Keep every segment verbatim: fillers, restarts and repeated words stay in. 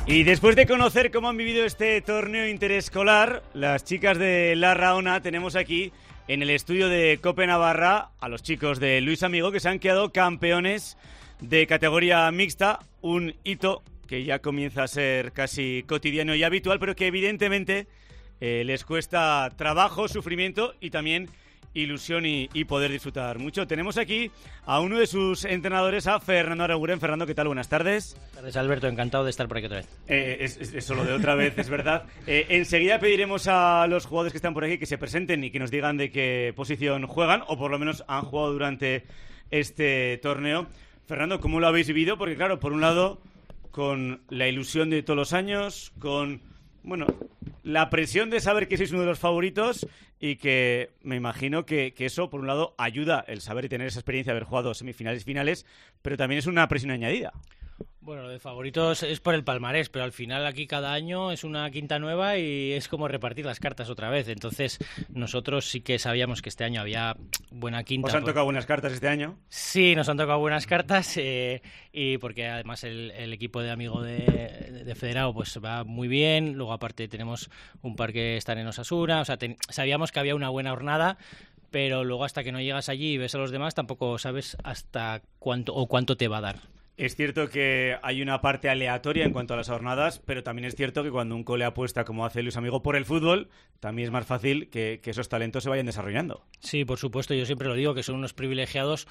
Y después de conocer cómo han vivido este torneo interescolar, las chicas de La Rahona, tenemos aquí en el estudio de Cope Navarra a los chicos de Luis Amigo que se han quedado campeones de categoría mixta, un hito que ya comienza a ser casi cotidiano y habitual, pero que evidentemente eh, les cuesta trabajo, sufrimiento y también ilusión y, y poder disfrutar mucho. Tenemos aquí a uno de sus entrenadores, a Fernando Araguren. Fernando, ¿qué tal? Buenas tardes. Buenas tardes, Alberto. Encantado de estar por aquí otra vez. Eh, es, es, eso lo de otra vez, es verdad. Eh, enseguida pediremos a los jugadores que están por aquí que se presenten y que nos digan de qué posición juegan, o por lo menos han jugado durante este torneo. Fernando, ¿cómo lo habéis vivido? Porque claro, por un lado, con la ilusión de todos los años, con, bueno, la presión de saber que sois uno de los favoritos y que me imagino que, que eso, por un lado, ayuda el saber y tener esa experiencia de haber jugado semifinales y finales, pero también es una presión añadida. Bueno, lo de favoritos es por el palmarés, pero al final aquí cada año es una quinta nueva y es como repartir las cartas otra vez. Entonces, nosotros sí que sabíamos que este año había buena quinta. ¿Os han tocado buenas cartas este año? Sí, nos han tocado buenas cartas eh, y porque además el, el equipo de amigo de, de Federado pues va muy bien. Luego aparte tenemos un par que están en Osasuna. O sea, ten, sabíamos que había una buena jornada, pero luego hasta que no llegas allí y ves a los demás tampoco sabes hasta cuánto o cuánto te va a dar. Es cierto que hay una parte aleatoria en cuanto a las jornadas, pero también es cierto que cuando un cole apuesta, como hace Luis Amigo, por el fútbol, también es más fácil que, que esos talentos se vayan desarrollando. Sí, por supuesto, yo siempre lo digo, que son unos privilegiados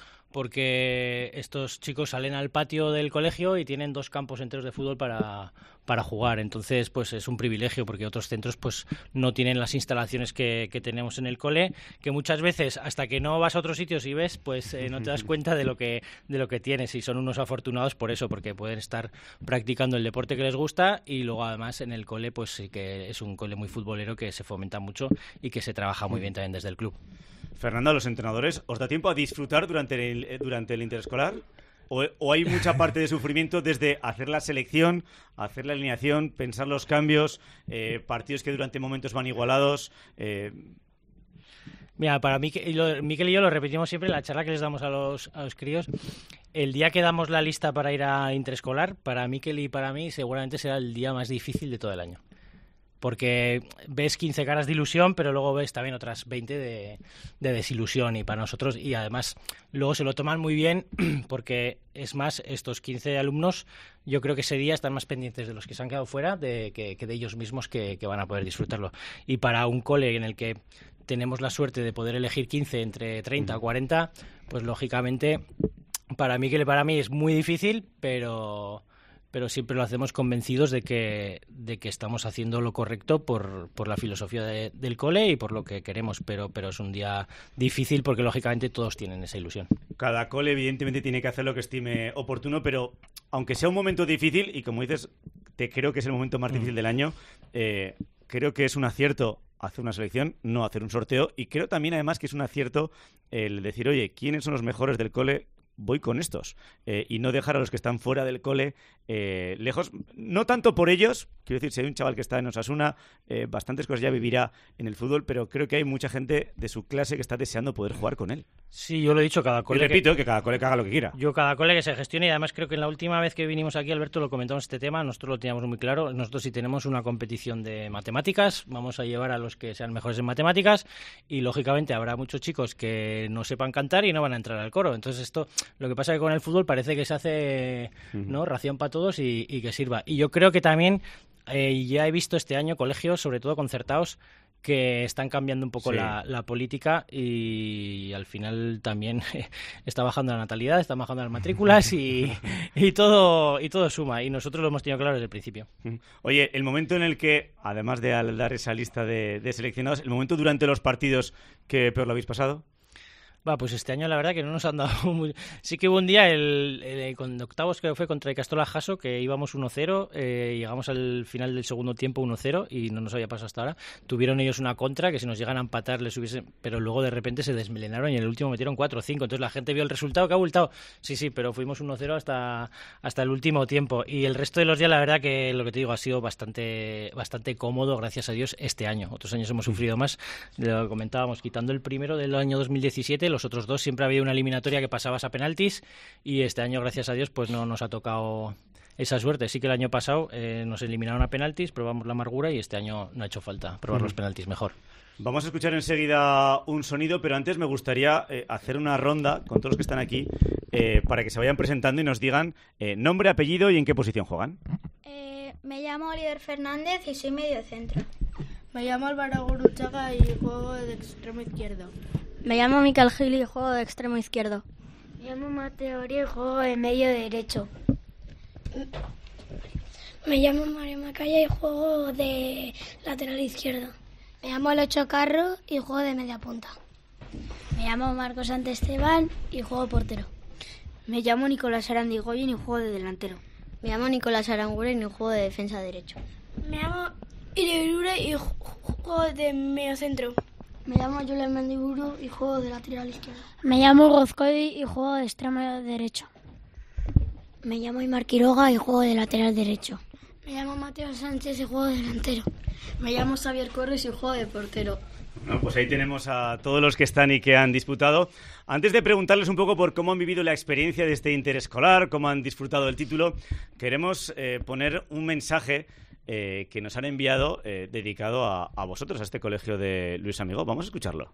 porque estos chicos salen al patio del colegio y tienen dos campos enteros de fútbol para, para jugar. Entonces, pues es un privilegio porque otros centros pues no tienen las instalaciones que, que tenemos en el cole, que muchas veces, hasta que no vas a otros sitios y ves, pues eh, no te das cuenta de lo que, de lo que tienes, y son unos afortunados por eso, porque pueden estar practicando el deporte que les gusta y luego además en el cole pues sí que es un cole muy futbolero que se fomenta mucho y que se trabaja muy bien también desde el club. Fernando, a los entrenadores, ¿os da tiempo a disfrutar durante el, durante el interescolar? ¿O, ¿O hay mucha parte de sufrimiento desde hacer la selección, hacer la alineación, pensar los cambios, eh, partidos que durante momentos van igualados? Eh... Mira, para mí, Miquel y yo lo repetimos siempre en la charla que les damos a los, a los críos. El día que damos la lista para ir a interescolar, para Miquel y para mí seguramente será el día más difícil de todo el año. Porque ves quince caras de ilusión, pero luego ves también otras veinte de, de desilusión. Y para nosotros, y además luego se lo toman muy bien, porque es más, estos quince alumnos, yo creo que ese día están más pendientes de los que se han quedado fuera de, que, que de ellos mismos que, que van a poder disfrutarlo. Y para un cole en el que tenemos la suerte de poder elegir quince entre treinta o cuarenta, pues lógicamente para Miquel y para mí es muy difícil, pero... pero siempre lo hacemos convencidos de que, de que estamos haciendo lo correcto por, por la filosofía de, del cole y por lo que queremos, pero, pero es un día difícil porque lógicamente todos tienen esa ilusión. Cada cole evidentemente tiene que hacer lo que estime oportuno, pero aunque sea un momento difícil, y como dices, te creo que es el momento más difícil del año, eh, creo que es un acierto hacer una selección, no hacer un sorteo, y creo también además que es un acierto el decir, oye, ¿quiénes son los mejores del cole? Voy con estos, eh, y no dejar a los que están fuera del cole eh, lejos, no tanto por ellos, quiero decir, si hay un chaval que está en Osasuna, eh, bastantes cosas ya vivirá en el fútbol, pero creo que hay mucha gente de su clase que está deseando poder jugar con él. Sí, yo lo he dicho, cada cole... Y repito, que, que cada cole que haga lo que quiera. Yo cada cole que se gestione, y además creo que en la última vez que vinimos aquí, Alberto, lo comentamos este tema, nosotros lo teníamos muy claro, nosotros si tenemos una competición de matemáticas, vamos a llevar a los que sean mejores en matemáticas, y lógicamente habrá muchos chicos que no sepan cantar y no van a entrar al coro. Entonces esto, lo que pasa es que con el fútbol parece que se hace, ¿no?, ración para todos y, y que sirva. Y yo creo que también eh, ya he visto este año colegios, sobre todo concertados, que están cambiando un poco sí. la, la política y al final también está bajando la natalidad, están bajando las matrículas y, y todo y todo suma, y nosotros lo hemos tenido claro desde el principio. Oye, el momento en el que, además de al dar esa lista de, de seleccionados, el momento durante los partidos que peor lo habéis pasado. Va, pues este año la verdad que no nos han dado muy... Sí que hubo un día, el, el, con octavos que fue contra el Castola Jaso, que íbamos uno cero, eh, llegamos al final del segundo tiempo uno cero y no nos había pasado hasta ahora. Tuvieron ellos una contra, que si nos llegan a empatar les hubiesen... Pero luego de repente se desmelenaron y en el último metieron cuatro o cinco. Entonces la gente vio el resultado, que ha abultado. Sí, sí, pero fuimos uno cero hasta, hasta el último tiempo. Y el resto de los días la verdad que lo que te digo ha sido bastante, bastante cómodo, gracias a Dios, este año. Otros años hemos sufrido más, lo comentábamos, quitando el primero del año dos mil diecisiete, los otros dos siempre ha habido una eliminatoria que pasabas a penaltis y este año, gracias a Dios, pues no nos ha tocado esa suerte. Sí que el año pasado eh, nos eliminaron a penaltis, probamos la amargura y este año no ha hecho falta probar uh-huh. los penaltis mejor. Vamos a escuchar enseguida un sonido, pero antes me gustaría eh, hacer una ronda con todos los que están aquí eh, para que se vayan presentando y nos digan eh, nombre, apellido y en qué posición juegan. Eh, me llamo Oliver Fernández y soy medio centro. Me llamo Álvaro Guruchaga y juego de extremo izquierdo. Me llamo Miquel Gil y juego de extremo izquierdo. Me llamo Mateo Oria y juego de medio derecho. Me llamo Mario Macaya y juego de lateral izquierdo. Me llamo Locho Carro y juego de media punta. Me llamo Marcos Santesteban y juego portero. Me llamo Nicolás Arandigoyen y juego de delantero. Me llamo Nicolás Aranguren y juego de defensa derecho. Me llamo Irebirure y juego de medio centro. Me llamo Julen Mendiburu y juego de lateral izquierdo. Me llamo Gozcoidi y juego de extremo derecho. Me llamo Imar Quiroga y juego de lateral derecho. Me llamo Mateo Sánchez y juego de delantero. Me llamo Xavier Corres y juego de portero. Bueno, pues ahí tenemos a todos los que están y que han disputado. Antes de preguntarles un poco por cómo han vivido la experiencia de este interescolar, cómo han disfrutado del título, queremos eh, poner un mensaje eh, que nos han enviado eh, dedicado a, a vosotros, a este colegio de Luis Amigó. Vamos a escucharlo.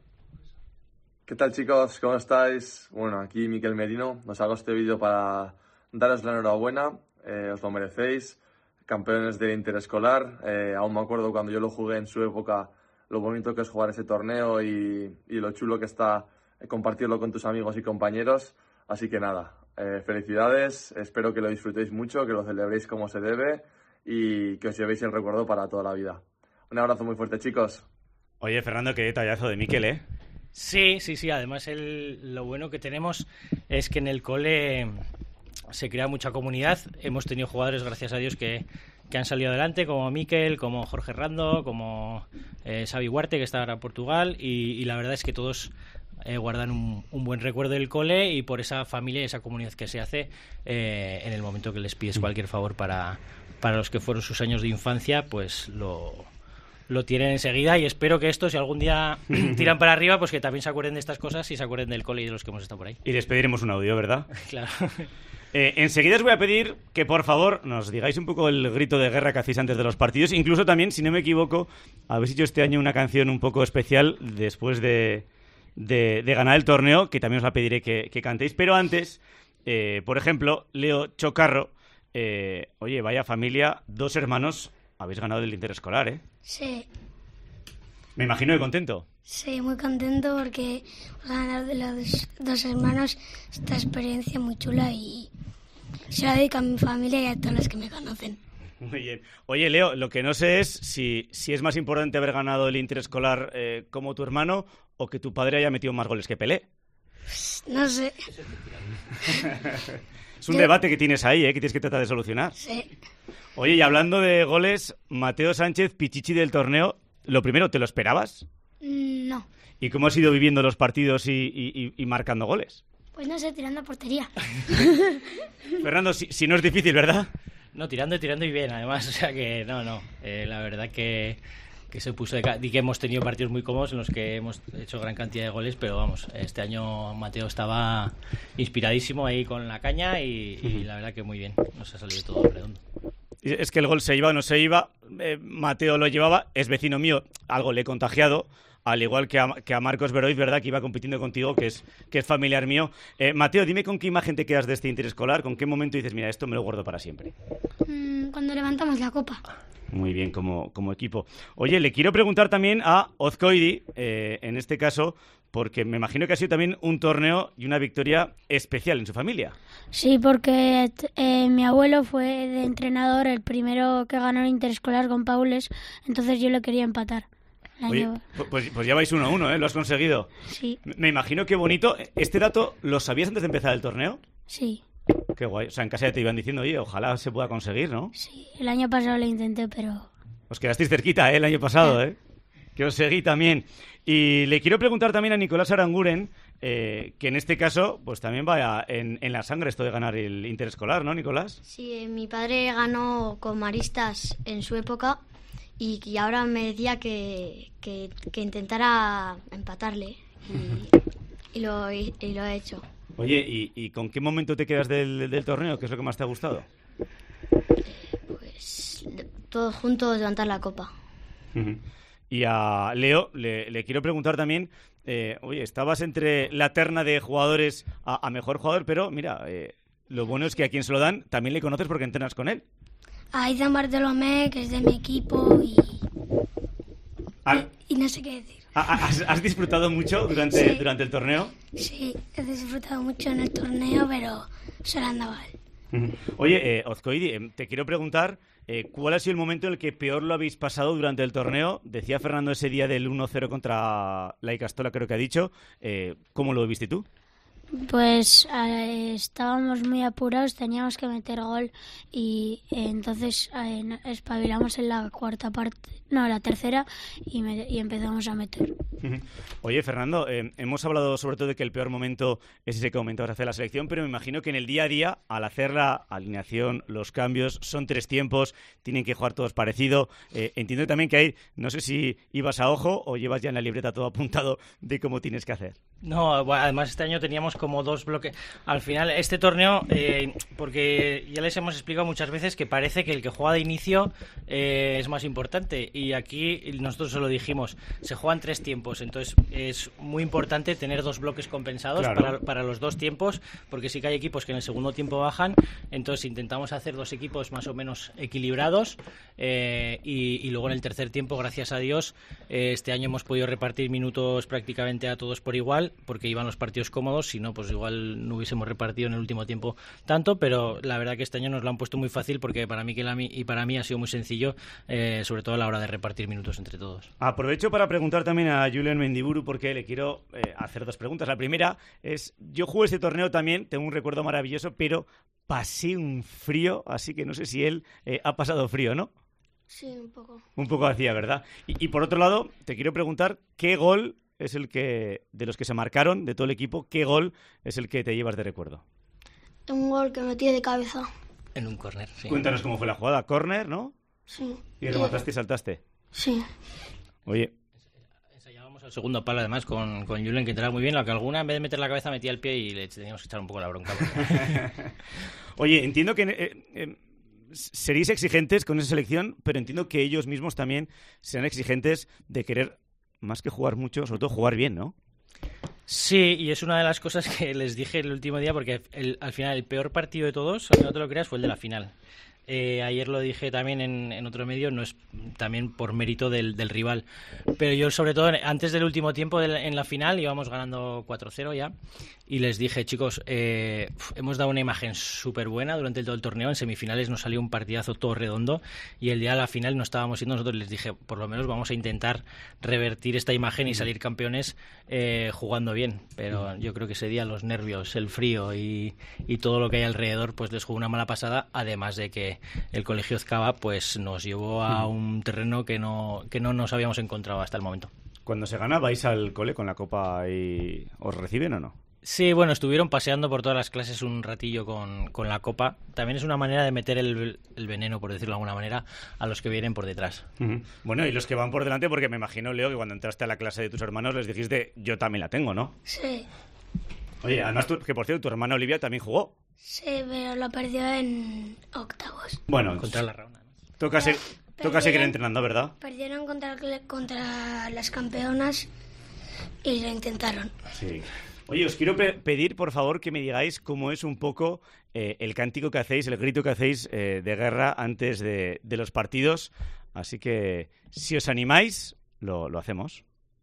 ¿Qué tal, chicos? ¿Cómo estáis? Bueno, aquí Miquel Merino. Os hago este vídeo para daros la enhorabuena. Eh, os lo merecéis. Campeones de interescolar. Eh, aún me acuerdo cuando yo lo jugué en su época, lo bonito que es jugar ese torneo y, y lo chulo que está compartirlo con tus amigos y compañeros. Así que nada, eh, felicidades. Espero que lo disfrutéis mucho, que lo celebréis como se debe y que os llevéis el recuerdo para toda la vida. Un abrazo muy fuerte, chicos. Oye, Fernando, qué detallazo de Miquel, ¿eh? Sí, sí, sí. Además, el, lo bueno que tenemos es que en el cole se crea mucha comunidad. Hemos tenido jugadores, gracias a Dios, que, que han salido adelante, como Miquel, como Jorge Rando, como eh, Xavi Huarte, que está ahora en Portugal, y, y la verdad es que todos eh, guardan un, un buen recuerdo del cole y por esa familia y esa comunidad que se hace eh, en el momento que les pides cualquier favor para, para los que fueron sus años de infancia, pues lo... lo tienen enseguida y espero que estos, si algún día tiran para arriba, pues que también se acuerden de estas cosas y se acuerden del cole y de los que hemos estado por ahí. Y les pediremos un audio, ¿verdad? Claro. Eh, enseguida os voy a pedir que, por favor, nos digáis un poco el grito de guerra que hacéis antes de los partidos. Incluso también, si no me equivoco, habéis hecho este año una canción un poco especial después de, de, de ganar el torneo, que también os la pediré que, que cantéis. Pero antes, eh, por ejemplo, Leo Chocarro, eh, oye, vaya familia, dos hermanos, habéis ganado el interescolar, ¿eh? Sí. Me imagino que contento. Sí, muy contento porque ganar de los dos hermanos esta experiencia muy chula y se la dedico a mi familia y a todos los que me conocen. Muy bien. Oye, Leo, lo que no sé es si, si es más importante haber ganado el interescolar eh, como tu hermano o que tu padre haya metido más goles que Pelé. Pues, no sé. Es un Yo... debate que tienes ahí, ¿eh? Que tienes que tratar de solucionar. Sí. Oye, y hablando de goles, Mateo Sánchez, pichichi del torneo, lo primero, ¿te lo esperabas? No. ¿Y cómo has ido viviendo los partidos y, y, y marcando goles? Pues no sé, tirando a portería. Fernando, si, si no es difícil, ¿verdad? No, tirando y tirando y bien, además. O sea que, no, no. Eh, la verdad que, que se puso de ca- y que hemos tenido partidos muy cómodos en los que hemos hecho gran cantidad de goles, pero vamos, este año Mateo estaba inspiradísimo ahí con la caña y, y la verdad que muy bien. Nos ha salido todo redondo. Es que el gol se iba o no se iba, eh, Mateo lo llevaba, es vecino mío, algo le he contagiado, al igual que a, que a Marcos Beroiz, ¿verdad?, que iba compitiendo contigo, que es, que es familiar mío. Eh, Mateo, dime con qué imagen te quedas de este interescolar, con qué momento dices, mira, esto me lo guardo para siempre. Mm, cuando levantamos la copa. Muy bien, como, como equipo. Oye, le quiero preguntar también a Ozcoidi, eh, en este caso, porque me imagino que ha sido también un torneo y una victoria especial en su familia. Sí, porque eh, mi abuelo fue de entrenador, el primero que ganó el interescolar con Paules, entonces yo le quería empatar. Oye, año... pues, pues ya vais uno a uno, ¿eh? Lo has conseguido. Sí. Me imagino que bonito. ¿Este dato lo sabías antes de empezar el torneo? Sí. Qué guay. O sea, en casa ya te iban diciendo, oye, ojalá se pueda conseguir, ¿no? Sí, el año pasado lo intenté, pero... Os quedasteis cerquita, ¿eh? El año pasado, ¿eh? Que os seguí también. Y le quiero preguntar también a Nicolás Aranguren, eh, que en este caso, pues también va en, en la sangre esto de ganar el interescolar, ¿no, Nicolás? Sí, eh, mi padre ganó con Maristas en su época y, y ahora me decía que, que, que intentara empatarle. Y y lo, y, y lo he hecho. Oye, ¿y, ¿y con qué momento te quedas del, del torneo? ¿Qué es lo que más te ha gustado? Pues todos juntos levantar la copa. Uh-huh. Y a Leo le, le quiero preguntar también, eh, oye, estabas entre la terna de jugadores a, a mejor jugador, pero mira, eh, lo bueno es que a quien se lo dan también le conoces porque entrenas con él. A Izan Bartolomé, que es de mi equipo, y, Al... y, y no sé qué decir. ¿Has, has disfrutado mucho durante, sí. durante el torneo? Sí, he disfrutado mucho en el torneo, pero solo andaba él. Oye, eh, Ozcoidi, eh, te quiero preguntar, eh, ¿cuál ha sido el momento en el que peor lo habéis pasado durante el torneo? Decía Fernando ese día del uno cero contra la Icastola, creo que ha dicho. Eh, ¿Cómo lo viste tú? Pues eh, estábamos muy apurados, teníamos que meter gol y eh, entonces eh, espabilamos en la cuarta parte, no, la tercera y, me, y empezamos a meter. Oye, Fernando, eh, hemos hablado sobre todo de que el peor momento es ese que comentabas hacer la selección, pero me imagino que en el día a día, al hacer la alineación, los cambios, son tres tiempos, tienen que jugar todos parecido. Eh, entiendo también que hay, no sé si ibas a ojo o llevas ya en la libreta todo apuntado de cómo tienes que hacer. No, bueno, además este año teníamos como dos bloques. Al final, este torneo, eh, porque ya les hemos explicado muchas veces que parece que el que juega de inicio eh, es más importante. Y aquí nosotros se lo dijimos, se juegan tres tiempos. Entonces es muy importante tener dos bloques compensados, claro, para, para los dos tiempos, porque sí que hay equipos que en el segundo tiempo bajan. Entonces intentamos hacer dos equipos más o menos equilibrados. Eh, y, y luego en el tercer tiempo, gracias a Dios, eh, este año hemos podido repartir minutos prácticamente a todos por igual, porque iban los partidos cómodos, si no, pues igual no hubiésemos repartido en el último tiempo tanto, pero la verdad que este año nos lo han puesto muy fácil porque para mí y para mí ha sido muy sencillo, eh, sobre todo a la hora de repartir minutos entre todos. Aprovecho para preguntar también a Julen Mendiburu porque le quiero eh, hacer dos preguntas. La primera es, yo jugué este torneo también, tengo un recuerdo maravilloso, pero pasé un frío, así que no sé si él eh, ha pasado frío, ¿no? Sí, un poco. Un poco hacía, ¿verdad? Y, y por otro lado, te quiero preguntar, ¿qué gol es el que, de los que se marcaron, de todo el equipo, qué gol es el que te llevas de recuerdo? Un gol que metí de cabeza. En un córner, sí. Cuéntanos cómo fue la jugada. ¿Córner, no? Sí. ¿Y remataste y saltaste? Sí. Oye. Ensayábamos el segundo palo, además, con, con Julen, que entraba muy bien, lo que alguna, en vez de meter la cabeza, metía el pie y le teníamos que echar un poco la bronca. Oye, entiendo que... Eh, eh, seréis exigentes con esa selección, pero entiendo que ellos mismos también serán exigentes de querer, más que jugar mucho, sobre todo jugar bien, ¿no? Sí, y es una de las cosas que les dije el último día, porque el, al final el peor partido de todos, aunque no te lo creas, fue el de la final. Eh, ayer lo dije también en, en otro medio, no es también por mérito del, del rival, pero yo sobre todo antes del último tiempo de la, en la final íbamos ganando cuatro cero ya y les dije, chicos, eh, hemos dado una imagen súper buena durante todo el torneo, en semifinales nos salió un partidazo todo redondo y el día de la final no estábamos siendo nosotros, les dije, por lo menos vamos a intentar revertir esta imagen y salir campeones eh, jugando bien, pero yo creo que ese día los nervios, el frío y, y todo lo que hay alrededor pues les jugó una mala pasada, además de que el Colegio Ezkaba pues nos llevó a un terreno que no, que no nos habíamos encontrado hasta el momento. Cuando se gana, ¿vais al cole con la copa y os reciben o no? Sí, bueno, estuvieron paseando por todas las clases un ratillo con, con la copa. También es una manera de meter el, el veneno, por decirlo de alguna manera, a los que vienen por detrás. Uh-huh. Bueno, y los que van por delante, porque me imagino, Leo, que cuando entraste a la clase de tus hermanos les dijiste, yo también la tengo, ¿no? Sí. Oye, además, tú, que por cierto, tu hermana Olivia también jugó. Sí, pero lo perdió en octavos. Bueno, contra la Rauna. Toca, se, toca seguir entrenando, ¿verdad? Perdieron contra, contra las campeonas y lo intentaron. Sí. Oye, os quiero pe- pedir, por favor, que me digáis cómo es un poco eh, el cántico que hacéis, el grito que hacéis eh, de guerra antes de, de los partidos. Así que, si os animáis, lo, lo hacemos.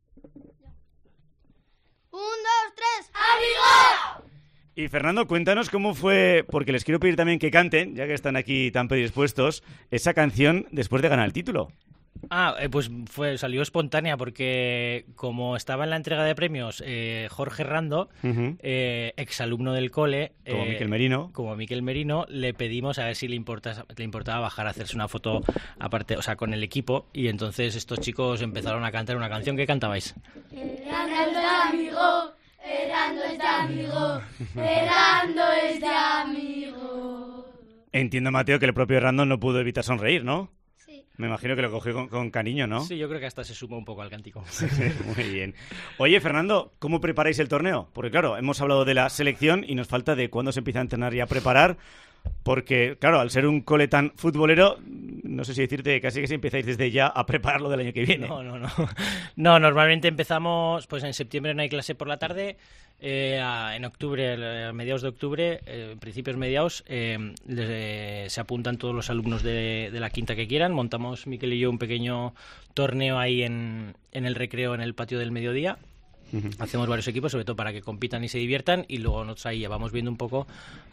Un, dos, tres, ¡amigo! Y Fernando, cuéntanos cómo fue, porque les quiero pedir también que canten, ya que están aquí tan predispuestos, esa canción después de ganar el título. Ah, eh, pues fue salió espontánea porque como estaba en la entrega de premios eh, Jorge Rando, uh-huh. eh, exalumno del cole, como eh, Miquel Merino, como Miquel Merino, le pedimos a ver si le importa, le importaba bajar a hacerse una foto aparte, o sea, con el equipo, y entonces estos chicos empezaron a cantar una canción. ¿Qué cantabais? Errando es de amigo, errando es de amigo, errando es de amigo. Entiendo, Mateo, que el propio Rando no pudo evitar sonreír, ¿no? Sí. Me imagino que lo cogió con, con cariño, ¿no? Sí, yo creo que hasta se suma un poco al cántico. Muy bien. Oye, Fernando, ¿cómo preparáis el torneo? Porque claro, hemos hablado de la selección y nos falta de cuándo se empieza a entrenar y a preparar. Porque, claro, al ser un cole tan futbolero, no sé si decirte, casi que si empezáis desde ya a prepararlo del año que viene. No, no, no. No, normalmente empezamos, pues en septiembre no hay clase por la tarde, eh, a, en octubre, a mediados de octubre, eh, principios mediados, eh, les, eh, se apuntan todos los alumnos de, de la quinta que quieran. Montamos, Miquel y yo, un pequeño torneo ahí en, en el recreo, en el patio del mediodía. Uh-huh. Hacemos varios equipos, sobre todo para que compitan y se diviertan, y luego nosotros ahí ya vamos viendo un poco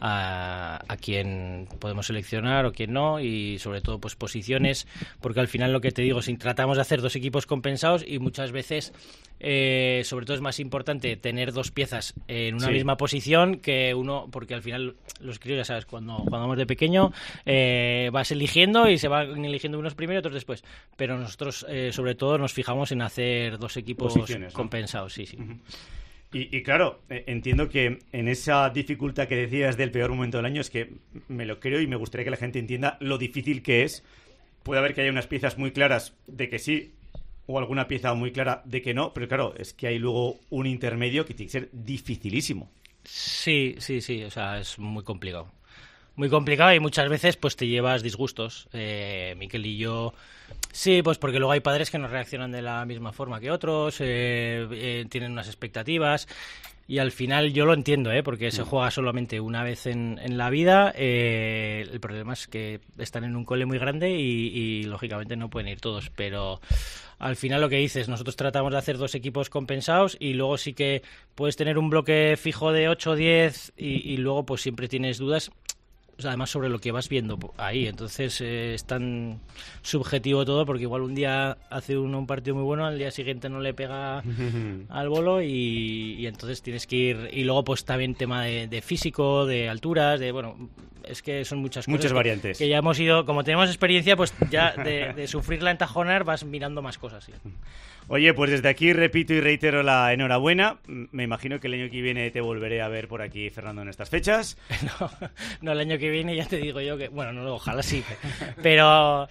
a, a quién podemos seleccionar o quién no, y sobre todo pues posiciones, porque al final lo que te digo, si tratamos de hacer dos equipos compensados, y muchas veces eh, sobre todo es más importante tener dos piezas en una sí. misma posición que uno, porque al final los críos, ya sabes, cuando jugamos de pequeño eh, vas eligiendo y se van eligiendo unos primero y otros después, pero nosotros eh, sobre todo nos fijamos en hacer dos equipos posiciones, compensados, ¿no? Sí. Sí. Uh-huh. Y, y claro, eh, entiendo que en esa dificultad que decías del peor momento del año, es que me lo creo y me gustaría que la gente entienda lo difícil que es. Puede haber que haya unas piezas muy claras de que sí o alguna pieza muy clara de que no, pero claro, es que hay luego un intermedio que tiene que ser dificilísimo. Sí, sí, sí, o sea, es muy complicado. Muy complicado y muchas veces pues te llevas disgustos. Eh, Miquel y yo, sí, pues porque luego hay padres que no reaccionan de la misma forma que otros, eh, eh, tienen unas expectativas y al final yo lo entiendo, ¿eh? Porque se juega solamente una vez en, en la vida. Eh, el problema es que están en un cole muy grande y, y lógicamente no pueden ir todos, pero al final lo que dices, nosotros tratamos de hacer dos equipos compensados y luego sí que puedes tener un bloque fijo de ocho o diez y, y luego pues siempre tienes dudas. O sea, además sobre lo que vas viendo ahí, entonces eh, es tan subjetivo todo, porque igual un día hace uno un partido muy bueno, al día siguiente no le pega al bolo y, y entonces tienes que ir, y luego pues también tema de, de físico, de alturas, de bueno, es que son muchas cosas. Muchas que, variantes. Que ya hemos ido, como tenemos experiencia, pues ya de, de sufrirla en Tajonar vas mirando más cosas. ¿Sí? Oye, pues desde aquí repito y reitero la enhorabuena. Me imagino que el año que viene te volveré a ver por aquí, Fernando, en estas fechas. No, no, el año que viene ya te digo yo que... Bueno, no, ojalá sí. Pero,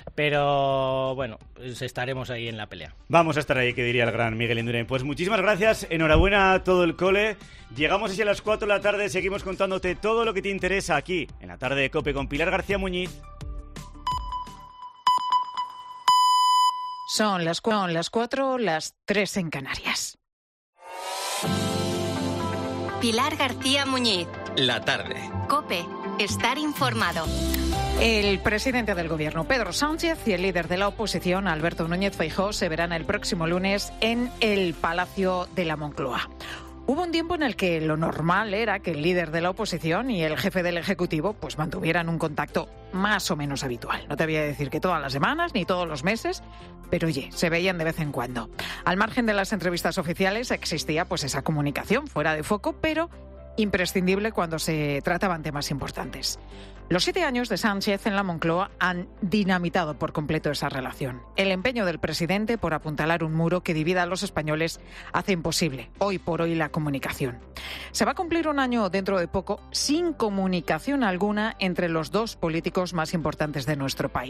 pero bueno, pues estaremos ahí en la pelea. Vamos a estar ahí, que diría el gran Miguel Indurain. Pues muchísimas gracias, enhorabuena a todo el cole. Llegamos así a las cuatro de la tarde, seguimos contándote todo lo que te interesa aquí, en la tarde de COPE con Pilar García Muñiz. Son las, son las cuatro, las tres en Canarias. Pilar García Muñiz. La tarde. COPE. Estar informado. El presidente del gobierno, Pedro Sánchez, y el líder de la oposición, Alberto Núñez Feijóo, se verán el próximo lunes en el Palacio de la Moncloa. Hubo un tiempo en el que lo normal era que el líder de la oposición y el jefe del Ejecutivo pues mantuvieran un contacto más o menos habitual. No te voy a decir que todas las semanas ni todos los meses, pero oye, se veían de vez en cuando. Al margen de las entrevistas oficiales existía pues esa comunicación fuera de foco, pero imprescindible cuando se trataban temas importantes. Los siete años de Sánchez en la Moncloa han dinamitado por completo esa relación. El empeño del presidente por apuntalar un muro que divida a los españoles hace imposible, hoy por hoy, la comunicación. Se va a cumplir un año dentro de poco sin comunicación alguna entre los dos políticos más importantes de nuestro país.